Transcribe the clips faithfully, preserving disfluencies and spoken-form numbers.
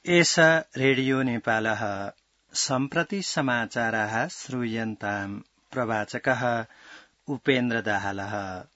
एषा रेडियो नेपालः सम्प्रति समाचाराः श्रूयन्ताम् प्रवाचकः उपेन्द्र दाहालः।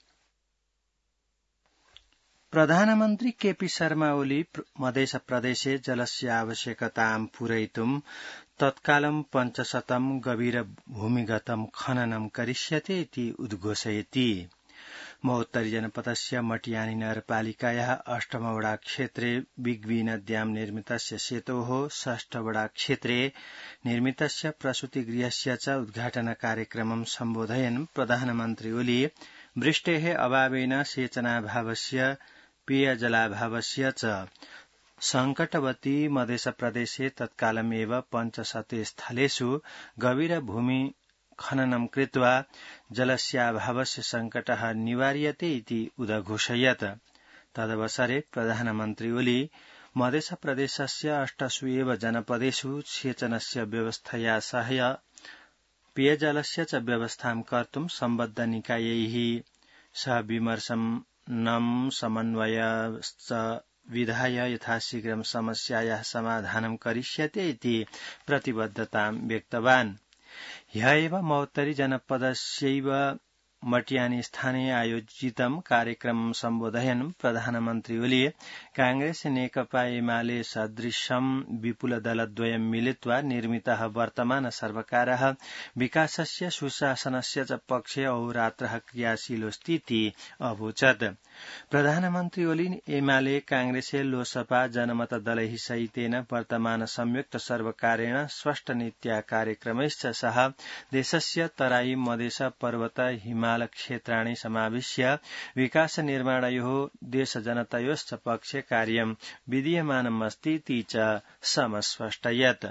प्रधानमन्त्री केपी शर्मा ओली मध्य प्रदेशे जलस्य आवश्यकतां पूरयितुं तत्कालं पञ्चशतं गभीर भूमिगतं खननं करिष्यते इति उद्घोषयति। महोत्तरी जनपदस्य मटियानी नगरपालिकायाः अष्टमवडा क्षेत्रे बिग्बी नद्यां निर्मितस्य सेतोः षष्ठवडा क्षेत्रे निर्मितस्य प्रसूतिगृहस्य च उद्घाटन कार्यक्रमं सम्बोधयन् प्रधानमन्त्री ओली वृष्टेः अभावेन सेचनाभावस्य पेयजलाभावस्य च संकटवती मध्य प्रदेशे तत्कालमेव पञ्चशते स्थलेषु गभीर भूमि खननं कृत्वा जलस्याभावस्य संकटः निवार्यते इति उदघोषयत्। तदवसरे प्रधानमन्त्री ओली मध्य प्रदेशस्य अष्टसु एव जनपदेषु सेचनस्य व्यवस्थया सह पेयजलस्य च व्यवस्थां कर्तुं सम्बद्ध निकायैः सह विमर्शनं समन्वयश्च विधाय यथाशीघ्रं समस्यायाः समाधानं करिष्यते इति प्रतिबद्धतां व्यक्तवान्। ह्यः एव महोत्तरी जनपदस्यैव मटियानी स्थाने आयोजितं कार्यक्रमं सम्बोधयन् प्रधानमन्त्री ओली कांग्रेस नेकपा एमाले सदृशं विपुल दलद्वयं मिलित्वा निर्मितः वर्तमान सर्वकारः विकासस्य सुशासनस्य च पक्षे अहोरात्रः क्रियाशीलोऽस्ति इति अवोचत्। प्रधानमन्त्री ओली एमाले कांग्रेस लोसपा जनमत दलैः सहितेन वर्तमान संयुक्त सर्वकारेण स्पष्ट नीत्या कार्यक्रमैश्च सह देशस्य तराई मधेश पर्वत हिमाल क्षेत्राणि समाविश्य विकास निर्माणयोः देश जनतयोश्च पक्षे कार्यं विधीयमानमस्ति इति च समस्पष्टयत्।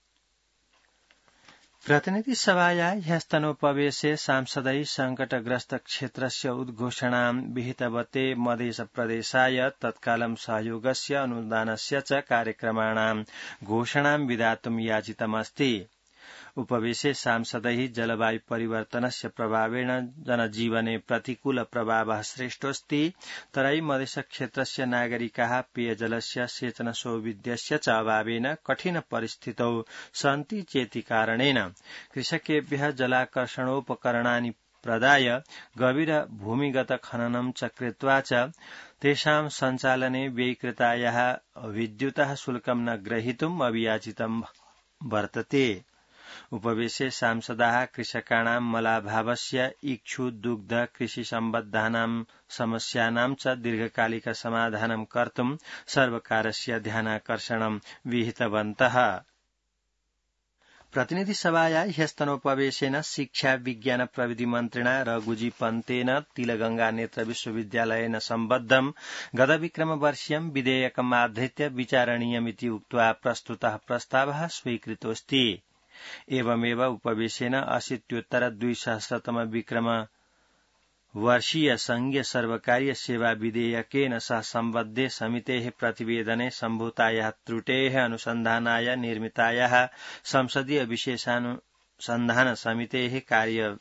प्रतिनिधि सभायाः ह्यस्तनोपवेशे सांसदै संकटग्रस्त क्षेत्रस्य उद्घोषणां विहितवते मध्य प्रदेशाय तत्कालं सहयोगस्य अनुदानस्य च कार्यक्रमाणां घोषणां विधातुं याचितमस्ति। उपवेशे सांसदैः जलवायु परिवर्तनस्य प्रभावेण जनजीवने प्रतिकूल प्रभावः सृष्टोऽस्ति। तराई मधेश क्षेत्रस्य नागरिकाः पेयजलस्य सेचन सौविध्यस्य च अभावेन कठिन परिस्थितौ सन्ति चेति कारणेन कृषकेभ्यः जलाकर्षणोपकरणानि प्रदाय गभीर भूमिगत खननं च कृत्वा च तेषां सञ्चालने व्ययकृतायाः विद्युतः शुल्कं न ग्रहीतुम् अभियाचितं वर्तते। उपवेशे सांसदाः कृषकाणां मलाभावस्य इक्षु दुग्ध कृषि सम्बद्धानां समस्यानां च दीर्घकालिक समाधानं कर्तुं सर्वकारस्य ध्यानाकर्षणं विहितवन्तः। प्रतिनिधि सभायाः ह्यस्तनोपवेशेन शिक्षा विज्ञान प्रविधि मन्त्रिणा रघुजी पन्तेन तिलगंगा नेत्र विश्वविद्यालयेन सम्बद्धं गतविक्रमवर्षीयं विधेयकमाधृत्य विचारणीयमिति उक्त्वा प्रस्तुतः प्रस्तावः स्वीकृतोऽस्ति। एवमेव उपवेशेन अशीत्योत्तर द्विसहस्रतम विक्रम वर्षीय संघीय सर्वकारीय सेवा विधेयकेन सह सम्बद्धे समितेः प्रतिवेदने सम्भूतायाः त्रुटेः अनुसन्धानाय निर्मितायाः संसदीय विशेषानुसन्धान समितेः कार्यवधिम्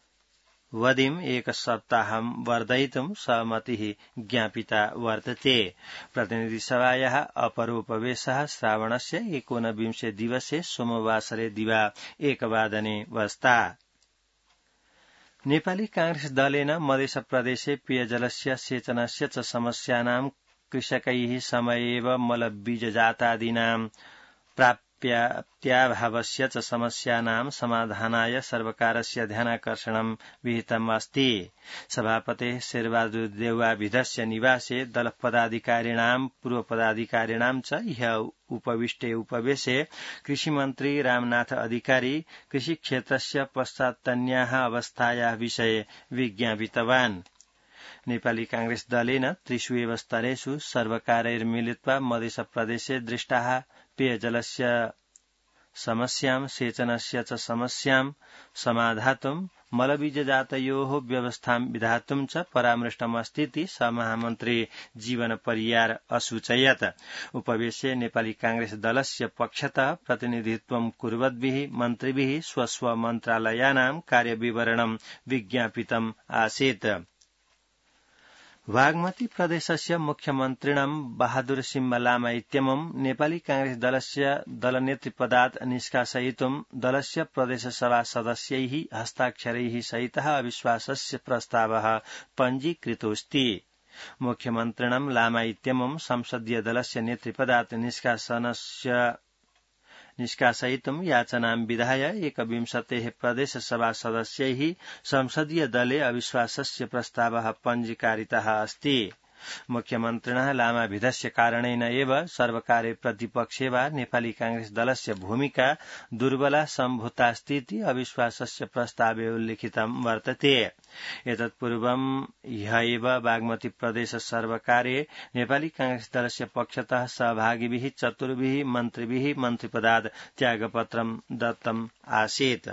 एक सप्ताहं वर्धयितुं सहमतिः ज्ञापिता वर्तते। प्रतिनिधिसभायाः अपरोपवेशः श्रावणस्य एकोनविंशे दिवसे सोमवासरे दिवा एकवादने वस्ता। नेपाली कांग्रेस दलेन मध्य प्रदेशे पेयजलस्य सेचनस्य च समस्यानां कृषकैः समयेव मलबीजजातादीनां प्राप्त्याभावस्य च समस्यानां समाधानाय सर्वकारस्य ध्यानाकर्षणं विहितम् अस्ति। सभापतेः शेरबहादुर देउवाभिधस्य निवासे दलपदाधिकारिणां पूर्वपदाधिकारिणां च ह्यः उपविष्टे उपवेशे कृषिमन्त्री रामनाथ अधिकारी कृषि क्षेत्रस्य पश्चात्तन्याः अवस्थायाः विषये विज्ञापितवान्। नेपाली कांग्रेस दलेन त्रिषु एव स्तरेषु सर्वकारैर्मिलित्वा मध्य प्रदेशे दृष्टाः पेयजलस्य समस्यां सेचनस्य च समस्यां समाधातुं मलबीजजातयोः व्यवस्थां विधातुं च परामृष्टमस्ति इति सहमहामन्त्री जीवन परियार असूचयत्। उपवेशे नेपाली कांग्रेस दलस्य पक्षतः प्रतिनिधित्वं कुर्वद्भिः मन्त्रिभिः स्वस्व मन्त्रालयानां कार्यविवरणं विज्ञापितम् आसीत्। बागमती प्रदेशस्य मुख्यमन्त्रिणं बहादुर सिंह लामा इत्यमुं नेपाली कांग्रेस दलस्य दलनेतृपदात् निष्कासयितुं दलस्य प्रदेशसभा सदस्यैः हस्ताक्षरैः सहितः अविश्वासस्य प्रस्तावः पञ्जीकृतोऽस्ति। मुख्यमन्त्रिणं लामा इत्यमुं संसदीय दलस्य नेतृपदात् निष्कासनस्य निष्कासयितुं याचनां विधाय एकविंशतेः प्रदेशसभा सदस्यैः संसदीय दले अविश्वासस्य प्रस्तावः पञ्जीकारितः अस्ति। मुख्यमन्त्रिणः लामाभिधस्य कारणेन एव सर्वकारे प्रतिपक्षे वा नेपाली कांग्रेस दलस्य भूमिका दुर्बला सम्भूतास्तीति अविश्वासस्य प्रस्तावे उल्लिखितं वर्तते। एतत्पूर्वं ह्य एव बागमती प्रदेश सर्वकारे नेपाली कांग्रेस दलस्य पक्षतः सहभागिभिः चतुर्भिः मन्त्रिभिः मन्त्रिपदात् त्यागपत्रं दत्तम् आसीत्।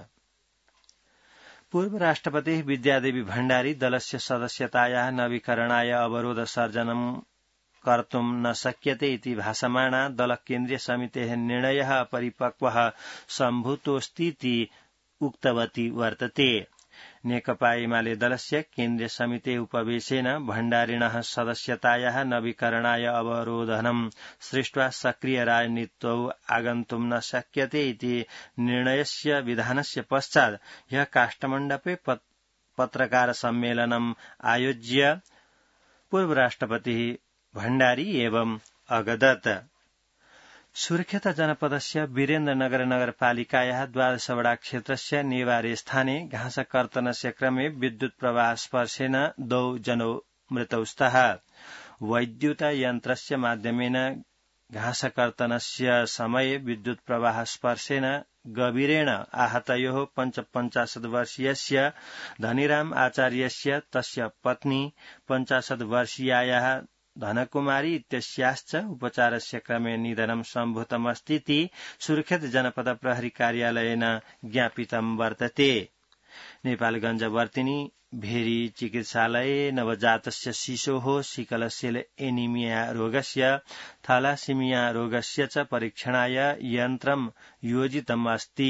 पूर्व राष्ट्रपति विद्यादेवी भण्डारी दलस्य सदस्यतायाः नवीकरणाय अवरोध सर्जनं कर्तुं न शक्यते इति भासमाना दल केन्द्रीय समितेः निर्णयः अपरिपक्वः सम्भूतोऽस्तीति उक्तवती वर्तते। नेकपा एमाले दलस्य केन्द्रीय समिते उपवेशेन भण्डारिणः सदस्यतायाः नवीकरणाय अवरोधनं सृष्ट्वा सक्रिय राजनीतौ आगन्तुं न शक्यते इति निर्णयस्य विधानस्य पश्चात् ह्यः काष्ठमण्डपे पत्रकार सम्मेलनम् आयोज्य पूर्व राष्ट्रपतिः भण्डारी एवं अगदत्। सुर्खेत जनपदस्य वीरेन्द्रनगर नगरपालिकायाः द्वादशवडा क्षेत्रस्य नेवारे स्थाने घाँसकर्तनस्य क्रमे विद्युत् प्रवाह स्पर्शेन द्वौ जनौ मृतौ स्तः। वैद्युत यन्त्रस्य माध्यमेन घाँसकर्तनस्य समये विद्युत् प्रवाह स्पर्शेन गभीरेण आहतयोः पञ्चपञ्चाशत् वर्षीयस्य धनीराम आचार्यस्य तस्य पत्नी पञ्चाशत् वर्षीयायाः धनकुमारी इत्यस्याश्च उपचारस्य क्रमे निधनं सम्भूतमस्तीति सुर्खेत जनपद प्रहरी कार्यालयेन ज्ञापितं वर्तते। नेपालगञ्ज वर्तिनी भेरी चिकित्सालये नवजातस्य शिशोः सिकलसेल एनीमिया रोगस्य थलासिमिया रोगस्य च परीक्षणाय यन्त्रं योजितम् अस्ति।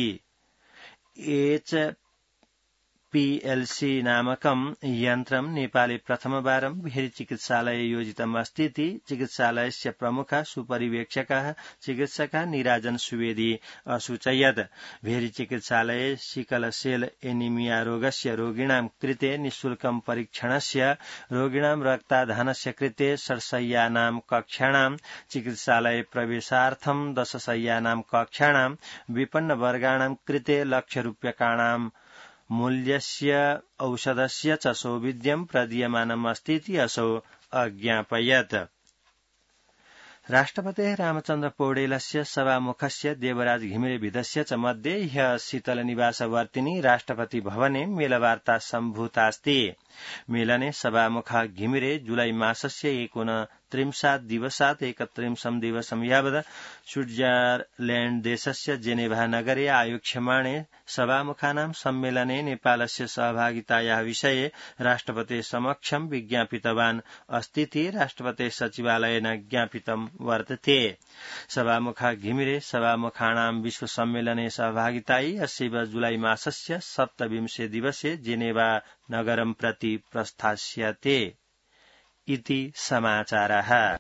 एच पीएलसी नामकं यन्त्रं नेपाले प्रथमवारं भेरी चिकित्सालये योजितम् अस्तीति चिकित्सालयस्य प्रमुख सुपरिवेक्षकः चिकित्सकः निराजन सुवेदी असूचयत्। भेरी चिकित्सालये सिकलसेल एनीमिया रोगस्य रोगिणां कृते निःशुल्कं परीक्षणस्य रोगिणां रक्ताधानस्य कृते षड्शय्यानां कक्षाणां चिकित्सालये प्रवेशार्थं दशशय्यानां कक्षाणां विपन्नवर्गाणां कृते लक्षरूप्यकाणां मूल्यस्य औषधस्य च सौविध्यं प्रदीयमानम् अस्तीति असौ अज्ञापयत्। राष्ट्रपतेः रामचन्द्र पौडेलस्य सभामुखस्य देवराज घिमिरेभिधस्य च मध्ये ह्यः शीतलनिवासवर्तिनी राष्ट्रपति भवने मेलवार्ता सम्भूतास्ति। मेलने सभामुखः घिमिरे जुलाई मासस्य एकोनत्रिंशात् दिवसात् एकत्रिंशं दिवसं यावत् स्विट्जरलैण्ड देशस्य जेनेभा नगरे आयोक्ष्यमाणे सभामुखानां सम्मेलने नेपालस्य सहभागितायाः विषये राष्ट्रपतेः समक्षं विज्ञापितवान् अस्तीति राष्ट्रपतेः सचिवालयेन ज्ञापितं वर्तते। सभामुखः घिमिरे सभामुखानां विश्वसम्मेलने सहभागितायै अस्यैव जुलाई मासस्य सप्तविंशे दिवसे जेनेवा नगरं प्रति प्रस्थास्यते इति समाचारः।